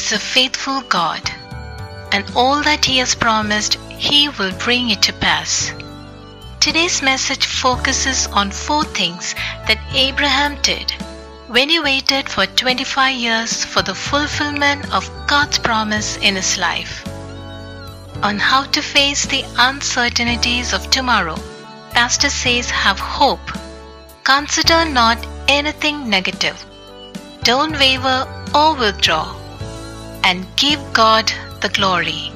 is a faithful God, and all that He has promised, He will bring it to pass. Today's message focuses on 4 things that Abraham did when he waited for 25 years for the fulfillment of God's promise in his life. On how to face the uncertainties of tomorrow, Pastor says have hope. Consider not anything negative. Don't waver or withdraw, and give God the glory.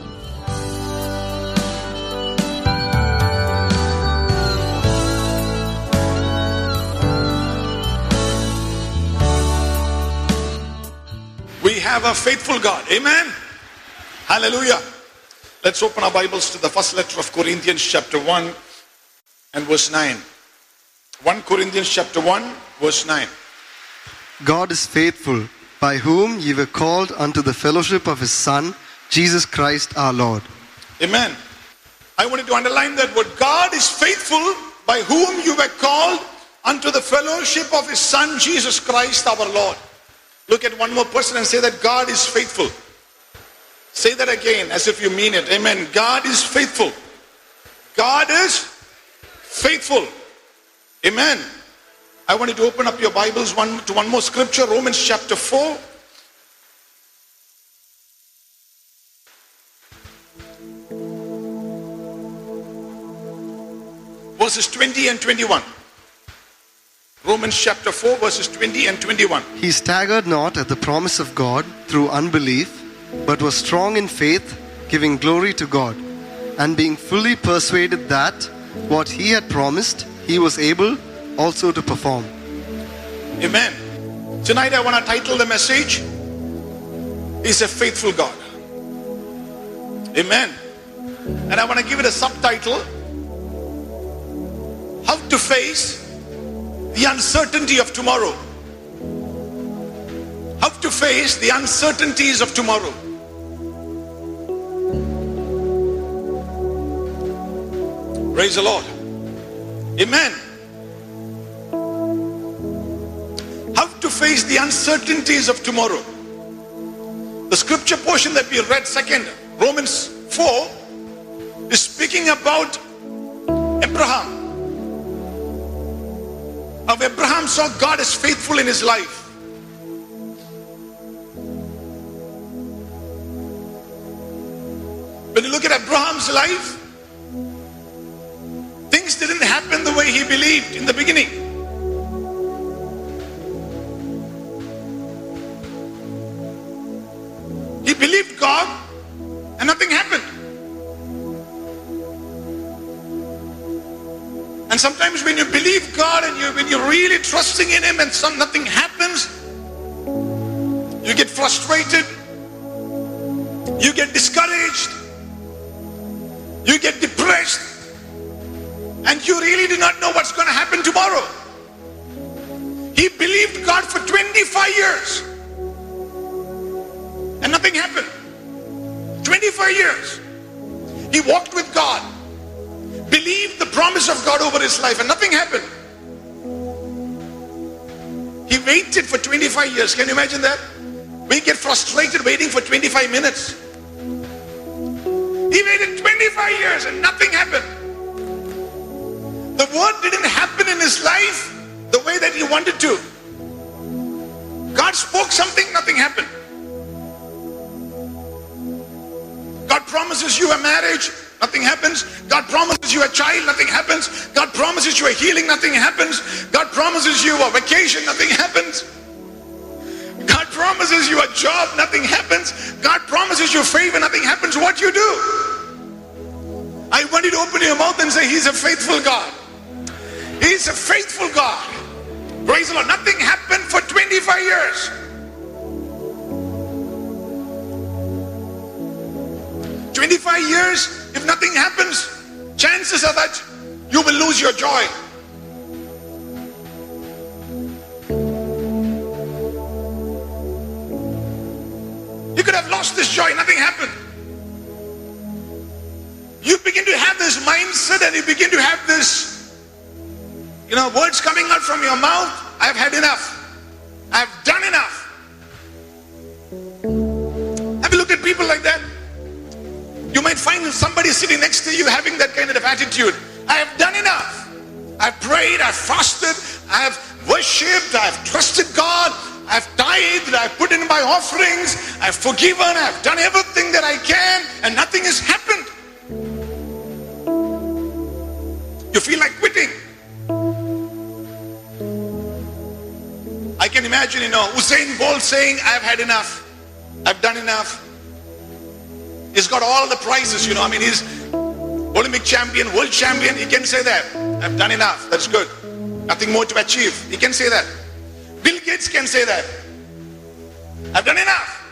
We have a faithful God. Amen. Hallelujah. Let's open our Bibles to the first letter of Corinthians chapter 1 and verse 9. 1 Corinthians chapter 1 verse 9. God is faithful, by whom ye were called unto the fellowship of His Son, Jesus Christ our Lord. Amen. I wanted to underline that word. God is faithful, by whom you were called unto the fellowship of His Son, Jesus Christ our Lord. Look at one more person and say that God is faithful. Say that again as if you mean it. Amen. God is faithful. God is faithful. Amen. I wanted to open up your Bibles to one more scripture. Romans chapter 4. Verses 20 and 21. Romans chapter 4 verses 20 and 21. He staggered not at the promise of God through unbelief, but was strong in faith, giving glory to God, and being fully persuaded that what He had promised, He was able also to perform. Amen. Tonight I want to title the message, He's a Faithful God. Amen. And I want to give it a subtitle, How to Face the Uncertainty of Tomorrow. How to face the uncertainties of tomorrow. Praise the Lord. Amen. How to face the uncertainties of tomorrow. The scripture portion that we read second, Romans 4, is speaking about Abraham. How Abraham saw God as faithful in his life. When you look at Abraham's life, things didn't happen the way he believed in the beginning. He believed God and nothing happened. And sometimes when you believe God and when you're really trusting in Him and nothing happens, you get frustrated, you get discouraged, you get depressed, and you really do not know what's going to happen tomorrow. He believed God for 25 years and nothing happened. 25 years. He walked with God, believed the promise of God over his life, and nothing happened. He waited for 25 years. Can you imagine that? We get frustrated waiting for 25 minutes. He waited 25 years and nothing happened. The word didn't happen in his life the way that he wanted to. God spoke something, nothing happened. God promises you a marriage, nothing happens. God promises you a child, nothing happens. God promises you a healing, nothing happens. God promises you a vacation, nothing happens. God promises you a job, nothing happens. God promises you favor, nothing happens. What do you do? I want you to open your mouth and say, He's a faithful God. He's a faithful God. Praise the Lord. Nothing happened for 25 years. If nothing happens, chances are that you will lose your joy. You could have lost this joy, nothing happened. You begin to have this mindset and you begin to have this, words coming out from your mouth. I've had enough. I've done enough. people like that? You might find somebody sitting next to you having that kind of attitude. I have done enough. I've prayed, I've fasted, I've worshipped, I've trusted God, I've tithed, I've put in my offerings, I've forgiven, I've done everything that I can, and nothing has happened. You feel like quitting. I can imagine, Usain Bolt saying, I've had enough. I've done enough. He's got all the prizes, he's Olympic champion, world champion. He can say that. I've done enough. That's good. Nothing more to achieve. He can say that. Bill Gates can say that. I've done enough.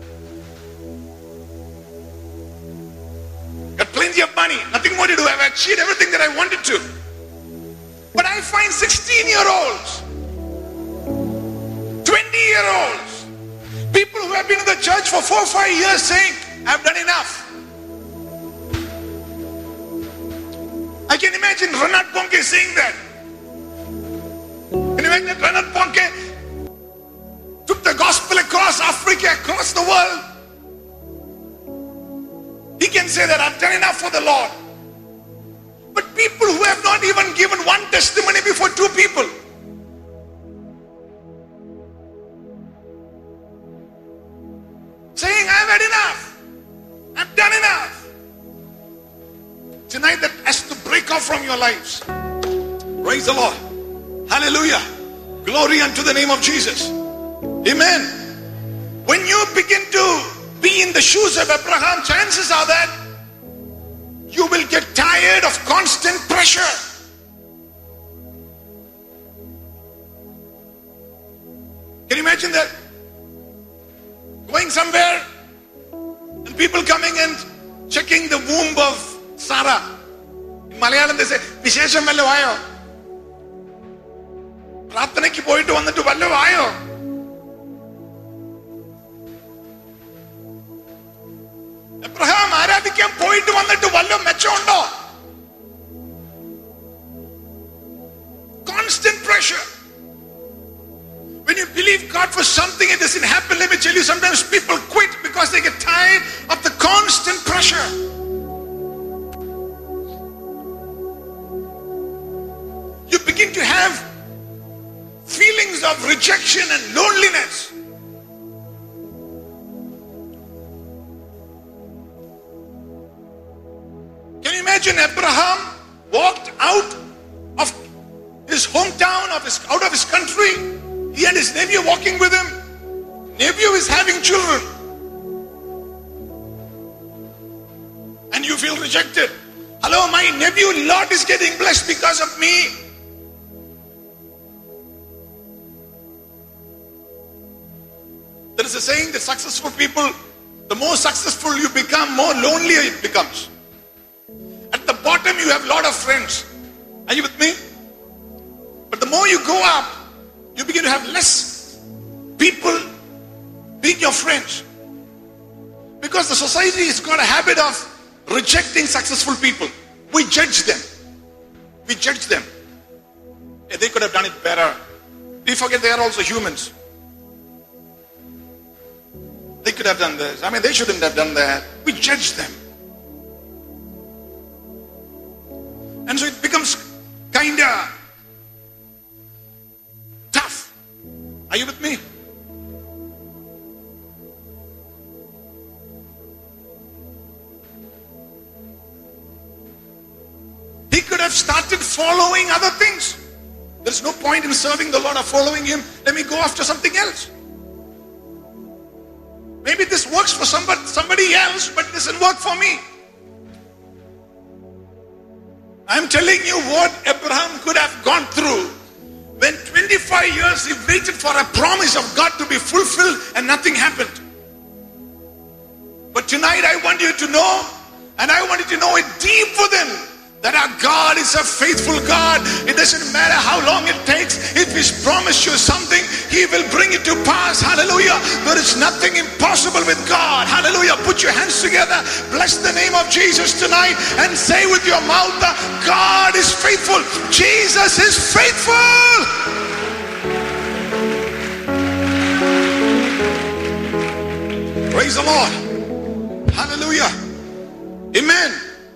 Got plenty of money. Nothing more to do. I've achieved everything that I wanted to. But I find 16-year-olds, 20-year-olds, people who have been in the church for 4 or 5 years saying, I've done enough. I can imagine Reinhard Bonnke saying that. Can you imagine that Reinhard Bonnke took the gospel across Africa, across the world? He can say that I've done enough for the Lord. But people who have not even given one testimony before 2 people, saying I've had enough, I've done enough. Tonight that has to break off from your lives. Praise the Lord. Hallelujah. Glory unto the name of Jesus. Amen. When you begin to be in the shoes of Abraham, chances are that you will get tired of constant pressure. Can you imagine that? Going somewhere and people coming and checking the womb of Sarah. In Malayalam they say, Vishesham vallo ayo. Prathanakku poyittu vannittu vallo ayo. Abraham ആരാധിക്കാൻ പോയിട്ട് വന്നിട്ട് വല്ലോ മെച്ചമുണ്ടോ? Constant pressure. When you believe God for something, it doesn't happen. Let me tell you, sometimes people quit because they get tired of the constant pressure. You begin to have feelings of rejection and loneliness. Can you imagine Abraham walked out of his hometown, out of his country? He had his nephew walking with him. Nephew is having children. And you feel rejected. Hello, my nephew Lot is getting blessed because of me. There is a saying that successful people, the more successful you become, more lonelier it becomes. At the bottom you have a lot of friends. Are you with me? But the more you go up, you begin to have less people being your friends. Because the society has got a habit of rejecting successful people. We judge them. We judge them. Hey, they could have done it better. We forget they are also humans. They could have done this. They shouldn't have done that. We judge them. And so it becomes kinda tough. Are you with me? He could have started following other things. There's no point in serving the Lord or following Him. Let me go after something else. Maybe this works for somebody else, but it doesn't work for me. I'm telling you what Abraham could have gone through when 25 years he waited for a promise of God to be fulfilled and nothing happened. But tonight I want you to know, and I want you to know it deep within, that our God is a faithful God. It doesn't matter how long it takes. If He's promised you something, He will bring it to pass. Hallelujah. There is nothing impossible with God. Hallelujah. Put your hands together. Bless the name of Jesus tonight and say with your mouth, God is faithful. Jesus is faithful. Praise the Lord. Hallelujah. Amen.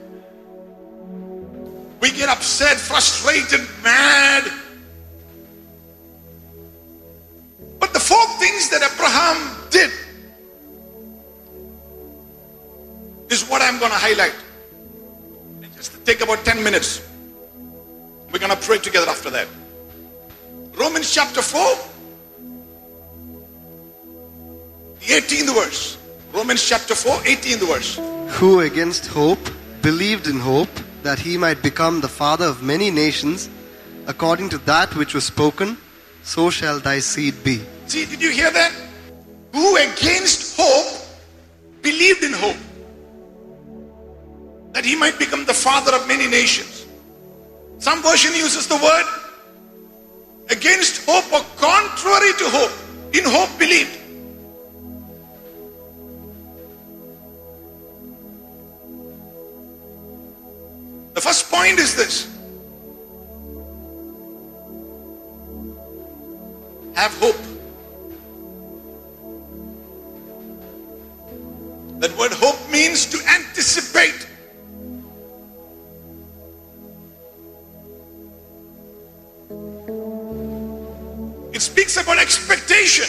We get upset, frustrated, mad. But the 4 things that Abraham did is what I'm going to highlight. Just take about 10 minutes. We're going to pray together after that. Romans chapter 4, the 18th verse. Romans chapter 4, 18th verse. Who against hope believed in hope that he might become the father of many nations, according to that which was spoken, so shall thy seed be. See, did you hear that? Who against hope believed in hope that he might become the father of many nations. Some version uses the word against hope or contrary to hope. In hope believed. The first point is this. Have hope. That word hope means to anticipate. It speaks about expectation.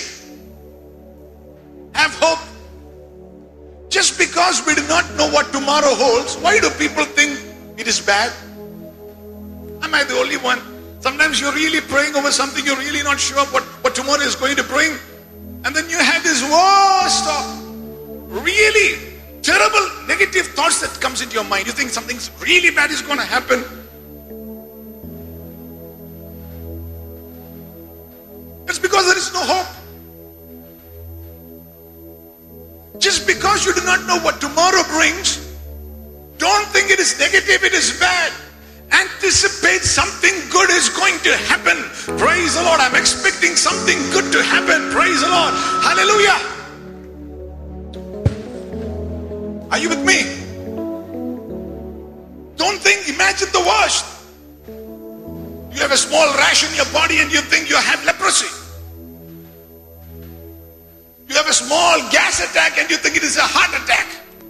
Have hope. Just because we do not know what tomorrow holds, why do people think it is bad? Am I the only one? Sometimes you're really praying over something, you're really not sure what tomorrow is going to bring. And then you have this worst of really terrible negative thoughts that comes into your mind. You think something really bad is going to happen. It's because there is no hope. Just because you do not know what tomorrow brings, don't think it is negative, it is bad. Anticipate something good is going to happen. Praise the Lord. I'm expecting something good to happen. Praise the Lord. Hallelujah. Are you with me? Don't think, imagine the worst. You have a small rash in your body and you think you have leprosy. You have a small gas attack and you think it is a heart attack.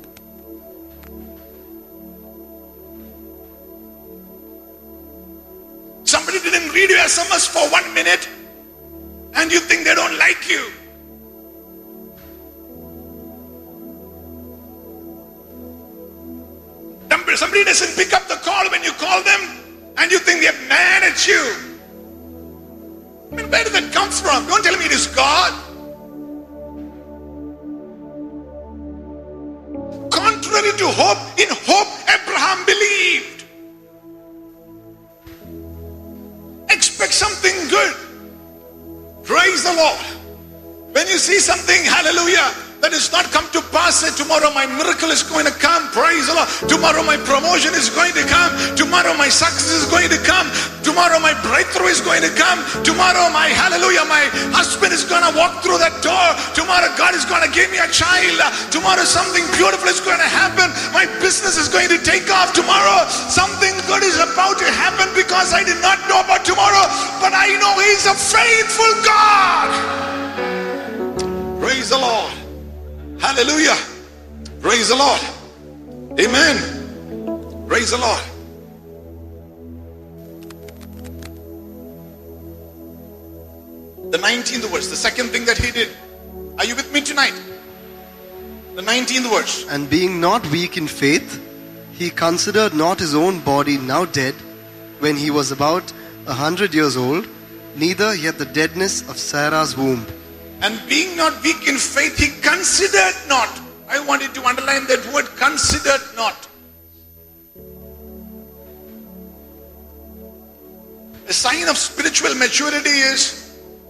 Somebody didn't read your SMS for 1 minute and you think they don't like you. Somebody doesn't pick up the call when you call them and you think they're mad at you. I mean, where did that come from? Don't tell me it is God. Contrary to hope, in hope Abraham believed. Expect something good. Praise the Lord. When you see something, hallelujah, that is not come to pass, say tomorrow my miracle is going to come. Praise the Lord. Tomorrow my promotion is going to come. Tomorrow my success is going to come. Tomorrow my breakthrough is going to come. Tomorrow my hallelujah, my husband is going to walk through that door. Tomorrow God is going to give me a child. Tomorrow something beautiful is going to happen. My business is going to take off. Tomorrow something good is about to happen because I did not know about tomorrow, but I know He's a faithful God. Praise the Lord. Hallelujah. Praise the Lord. Amen. Praise the Lord. The 19th verse, the second thing that he did. Are you with me tonight? The 19th verse. And being not weak in faith, he considered not his own body now dead, when he was about 100 years old, neither yet the deadness of Sarah's womb. And being not weak in faith, he considered not. I wanted to underline that word, considered not. A sign of spiritual maturity is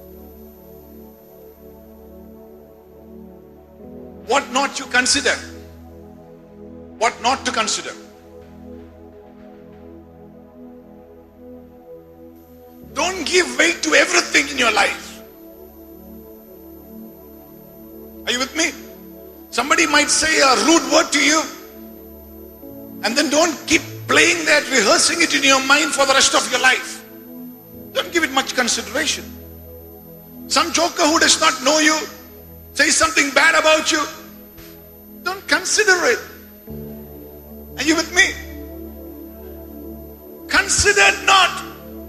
what not you consider. What not to consider. Don't give weight to everything in your life. Are you with me? Somebody might say a rude word to you and then don't keep playing that, rehearsing it in your mind for the rest of your life. Don't give it much consideration. Some joker who does not know you says something bad about you. Don't consider it. Are you with me? Considered not.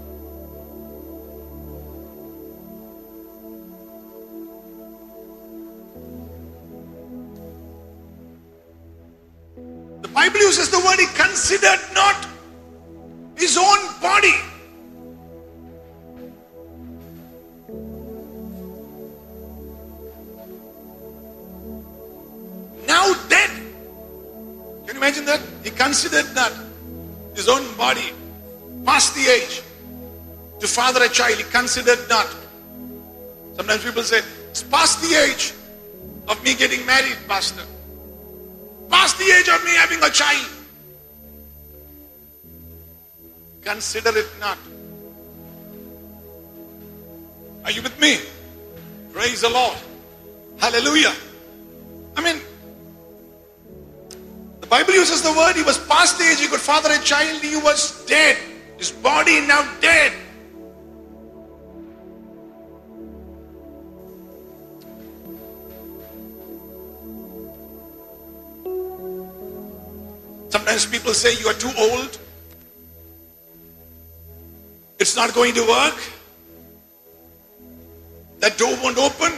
The Bible uses the word, he considered not his own body. Now dead. Can you imagine that? He considered not his own body, past the age, to father a child. He considered not. Sometimes people say, it's past the age of me getting married, pastor. Past the age of me having a child. Consider it not. Are you with me? Praise the Lord. Hallelujah. I mean, the Bible uses the word, he was past the age, he could father a child, he was dead. His body now dead. Sometimes people say you are too old. It's not going to work. That door won't open.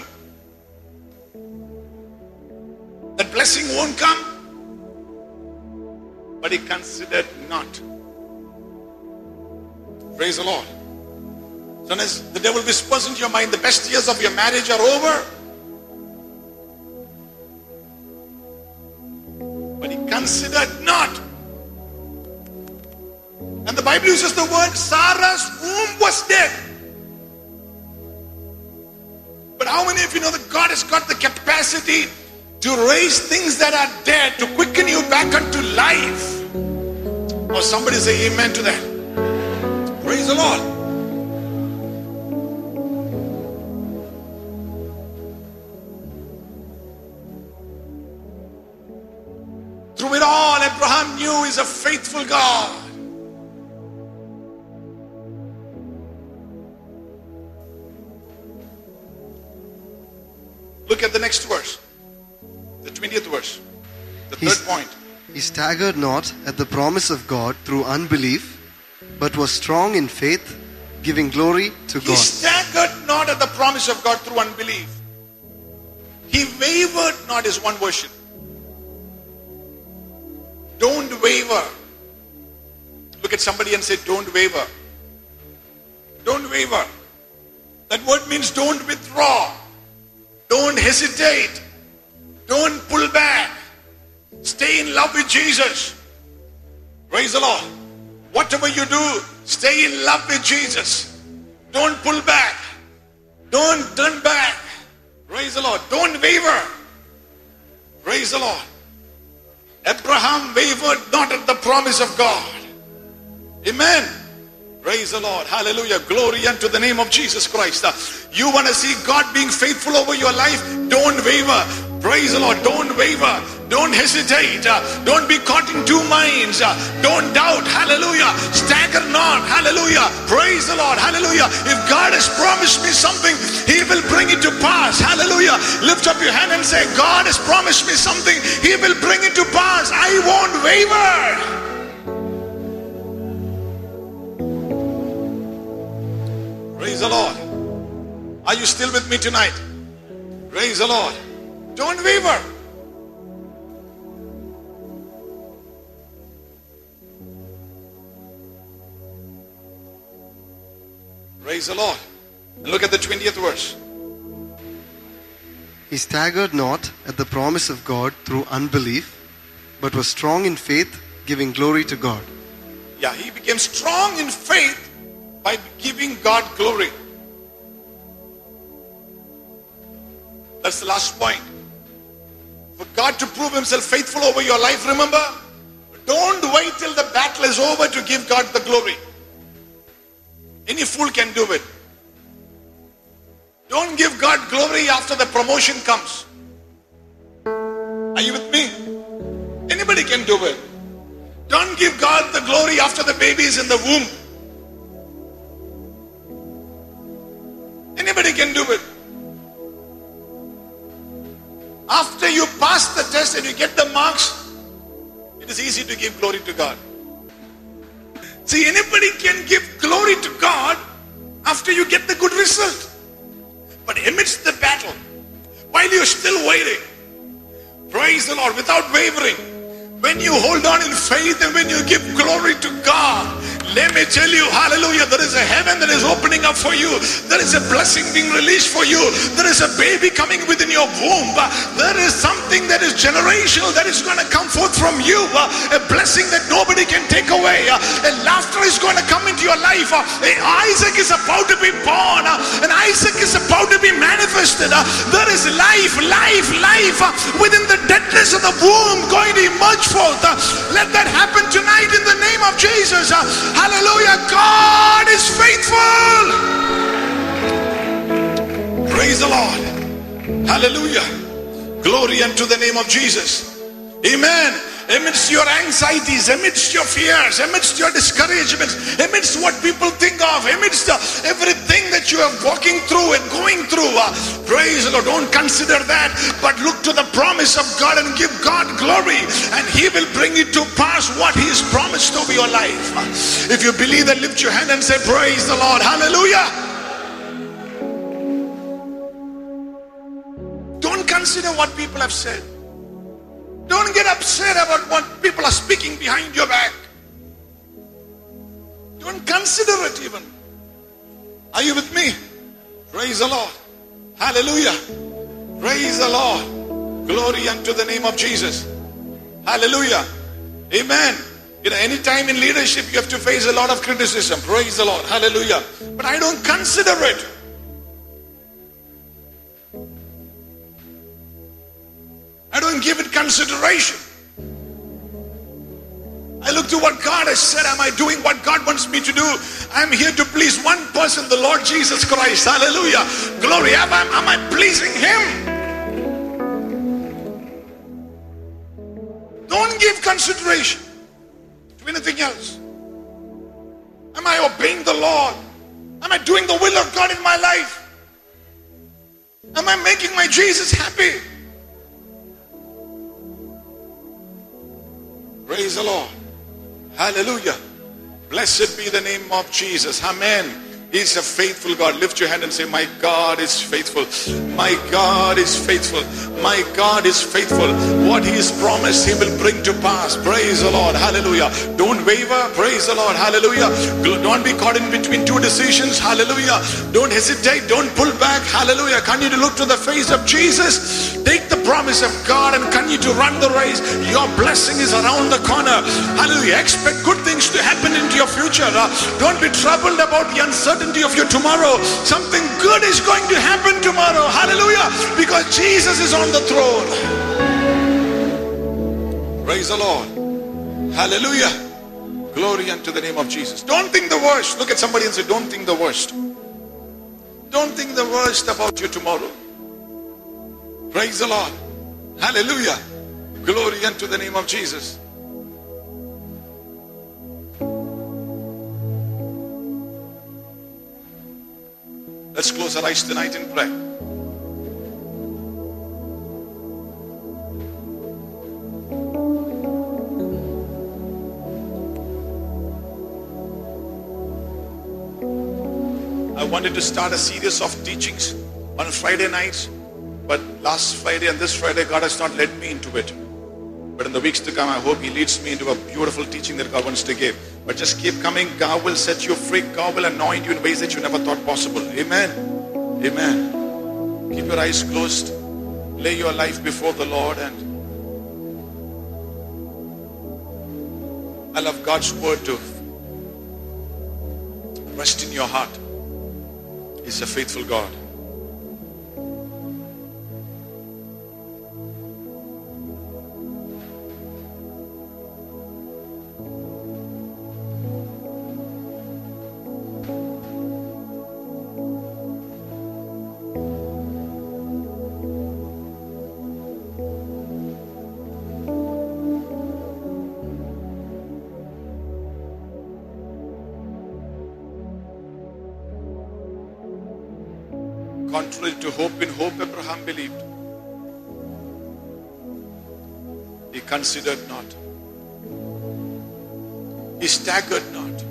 That blessing won't come. But he considered not. Praise the Lord. Sometimes the devil whispers into your mind, the best years of your marriage are over. But he considered not. And the Bible uses the word, Sarah's womb was dead. But how many of you know that God has got the capacity to raise things that are dead, to quicken you back unto life? Or somebody say amen to that. Praise the Lord. Through it all, Abraham knew he's a faithful God. Look at the next verse. The 20th verse. The third point. He staggered not at the promise of God through unbelief, but was strong in faith, giving glory to God. He staggered not at the promise of God through unbelief. He wavered not, is one version. Don't waver. Look at somebody and say, don't waver. Don't waver. That word means don't withdraw. Don't hesitate. Don't pull back. Stay in love with Jesus. Praise the Lord. Whatever you do, stay in love with Jesus. Don't pull back. Don't turn back. Praise the Lord. Don't waver. Praise the Lord. Abraham wavered not at the promise of God. Amen. Praise the Lord. Hallelujah. Glory unto the name of Jesus Christ. You want to see God being faithful over your life? Don't waver. Praise the Lord. Don't waver. Don't hesitate. Don't be caught in two minds. Don't doubt. Hallelujah. Stagger not. Hallelujah. Praise the Lord. Hallelujah. If God has promised me something, He will bring it to pass. Hallelujah. Lift up your hand and say, God has promised me something. He will bring it to pass. I won't waver. Praise the Lord. Are you still with me tonight? Praise the Lord. Don't waver. Praise the Lord. And look at the 20th verse. He staggered not at the promise of God through unbelief, but was strong in faith, giving glory to God. Yeah, he became strong in faith by giving God glory. That's the last point. For God to prove Himself faithful over your life, remember, don't wait till the battle is over to give God the glory. Any fool can do it. Don't give God glory after the promotion comes. Are you with me? Anybody can do it. Don't give God the glory after the baby is in the womb. Anybody can do it. After you pass the test and you get the marks, it It is easy to give glory to God. See, anybody can give glory to God after you get the good result. But amidst the battle, while you're still waiting, praise the Lord, without wavering, when you hold on in faith and when you give glory to God, let me tell you, hallelujah, there is a heaven that is opening up for you. There is a blessing being released for you. There is a baby coming within your womb. There is something that is generational that is going to come forth from you. A blessing that nobody can take away. A laughter is going to come into your life. Isaac is about to be born. And Isaac is about to be manifested. There is life within the deadness of the womb going to emerge forth. Let that happen tonight in the name of Jesus. Hallelujah. God is faithful. Praise the Lord. Hallelujah. Glory unto the name of Jesus. Amen. Amidst your anxieties, amidst your fears, amidst your discouragements, amidst what people think of, amidst everything that you are walking through and going through, praise the Lord, don't consider that, but look to the promise of God and give God glory, and He will bring it to pass what He has promised over your life. If you believe that, lift your hand and say, praise the Lord. Hallelujah. Don't consider what people have said. Don't get upset about what people are speaking behind your back. Don't consider it even. Are you with me? Praise the Lord. Hallelujah. Praise the Lord. Glory unto the name of Jesus. Hallelujah. Amen. You know, anytime in leadership you have to face a lot of criticism. Praise the Lord. Hallelujah. But I don't consider it. I don't give it consideration. I look to what God has said. Am I doing what God wants me to do? I'm here to please one person, the Lord Jesus Christ. Hallelujah. Glory. Am I pleasing Him? Don't give consideration to anything else. Am I obeying the Lord? Am I doing the will of God in my life? Am I making my Jesus happy? Praise the Lord. Hallelujah. Blessed be the name of Jesus. Amen. He's a faithful God. Lift your hand and say, my God is faithful. My God is faithful. My God is faithful. What He has promised, He will bring to pass. Praise the Lord. Hallelujah. Don't waver. Praise the Lord. Hallelujah. Don't be caught in between two decisions. Hallelujah. Don't hesitate. Don't pull back. Hallelujah. Continue to look to the face of Jesus. Take the promise of God and continue to run the race. Your blessing is around the corner. Hallelujah. Expect good things to happen into your future. Don't be troubled about the uncertainty of your tomorrow. Something good is going to happen tomorrow. Hallelujah. Because Jesus is on the throne. Praise the Lord. Hallelujah. Glory unto the name of Jesus. Don't think the worst. Look at somebody and say, don't think the worst. Don't think the worst about your tomorrow. Praise the Lord. Hallelujah. Glory unto the name of Jesus. Let's close our eyes tonight in prayer. I wanted to start a series of teachings on Friday nights, but last Friday and this Friday, God has not led me into it. But in the weeks to come, I hope He leads me into a beautiful teaching that God wants to give. But just keep coming. God will set you free. God will anoint you in ways that you never thought possible. Amen. Amen. Keep your eyes closed. Lay your life before the Lord, and I love God's word to rest in your heart. He's a faithful God. Contrary to hope, in hope Abraham believed. He considered not He staggered not,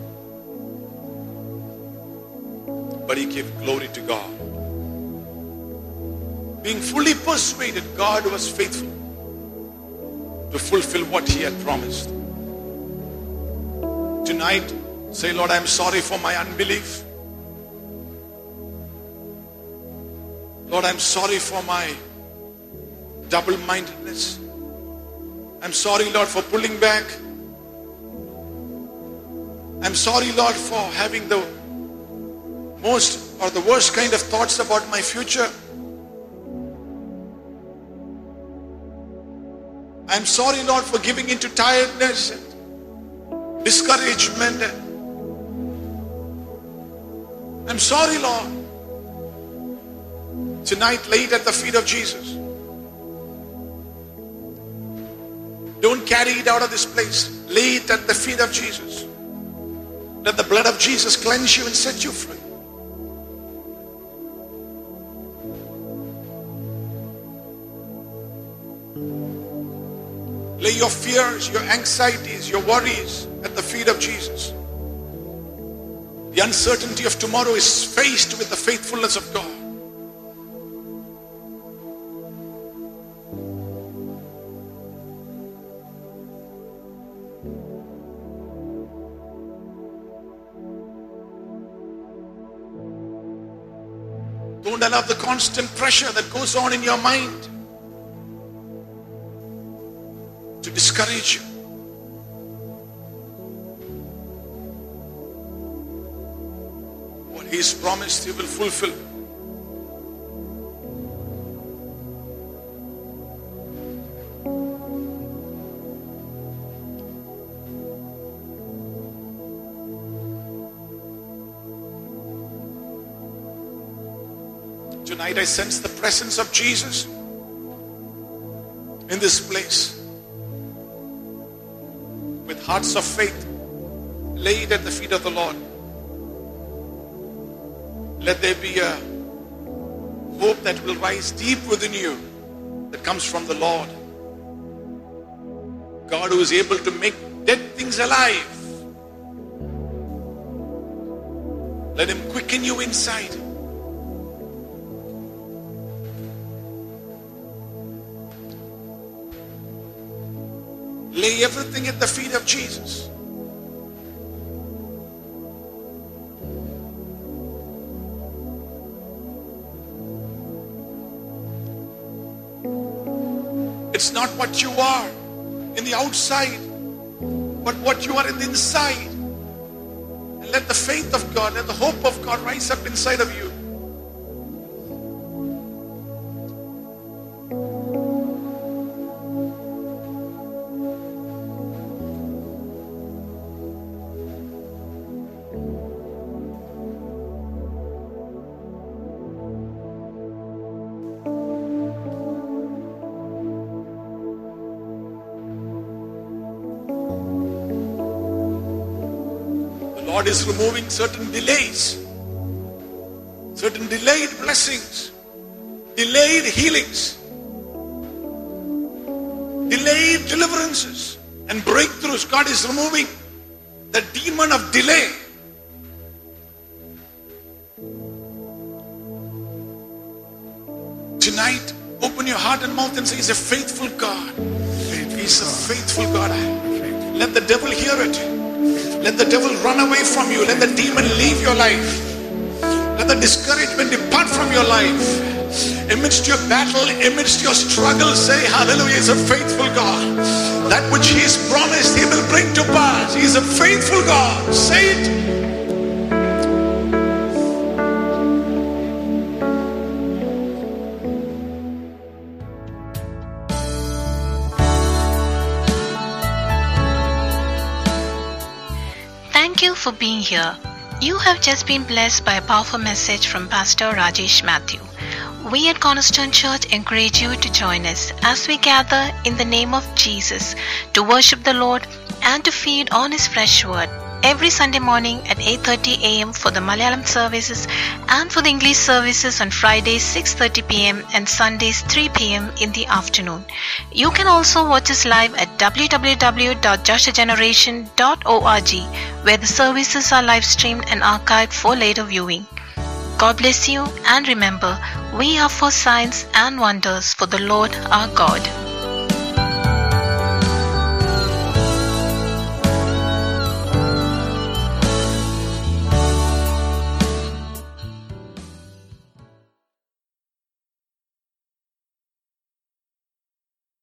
but he gave glory to God. Being fully persuaded God was faithful to fulfill what he had promised. Tonight, say, Lord, I'm sorry for my unbelief. Lord, I'm sorry for my double-mindedness. I'm sorry, Lord, for pulling back. I'm sorry, Lord, for having the most or the worst kind of thoughts about my future. I'm sorry, Lord, for giving into tiredness and discouragement. I'm sorry, Lord. Tonight, lay it at the feet of Jesus. Don't carry it out of this place. Lay it at the feet of Jesus. Let the blood of Jesus cleanse you and set you free. Lay your fears, your anxieties, your worries at the feet of Jesus. The uncertainty of tomorrow is faced with the faithfulness of God. Don't allow the constant pressure that goes on in your mind to discourage you. What he has promised, he will fulfill. Tonight I sense the presence of Jesus in this place. With hearts of faith laid at the feet of the Lord. Let there be a hope that will rise deep within you that comes from the Lord. God who is able to make dead things alive. Let him quicken you inside. Lay everything at the feet of Jesus. It's not what you are in the outside, but what you are in the inside. And let the faith of God, let the hope of God rise up inside of you. God is removing certain delays, certain delayed blessings, delayed healings, delayed deliverances and breakthroughs. God is removing the demon of delay. Tonight, open your heart and mouth and say, He's a faithful God. He's a faithful God. Let the devil hear it. Let the devil run away from you. Let the demon leave your life. Let the discouragement depart from your life. Amidst your battle, amidst your struggle, say hallelujah. He's a faithful God. That which He has promised, He will bring to pass. He is a faithful God. Say it. Thank you for being here. You have just been blessed by a powerful message from Pastor Rajesh Matthew. We at Cornerstone Church encourage you to join us as we gather in the name of Jesus to worship the Lord and to feed on His fresh word. every Sunday morning at 8:30 a.m. for the Malayalam services and for the English services on Fridays 6:30 p.m. and Sundays 3 p.m. in the afternoon. You can also watch us live at www.joshageneration.org, where the services are live streamed and archived for later viewing. God bless you, and remember, we are for signs and wonders for the Lord our God.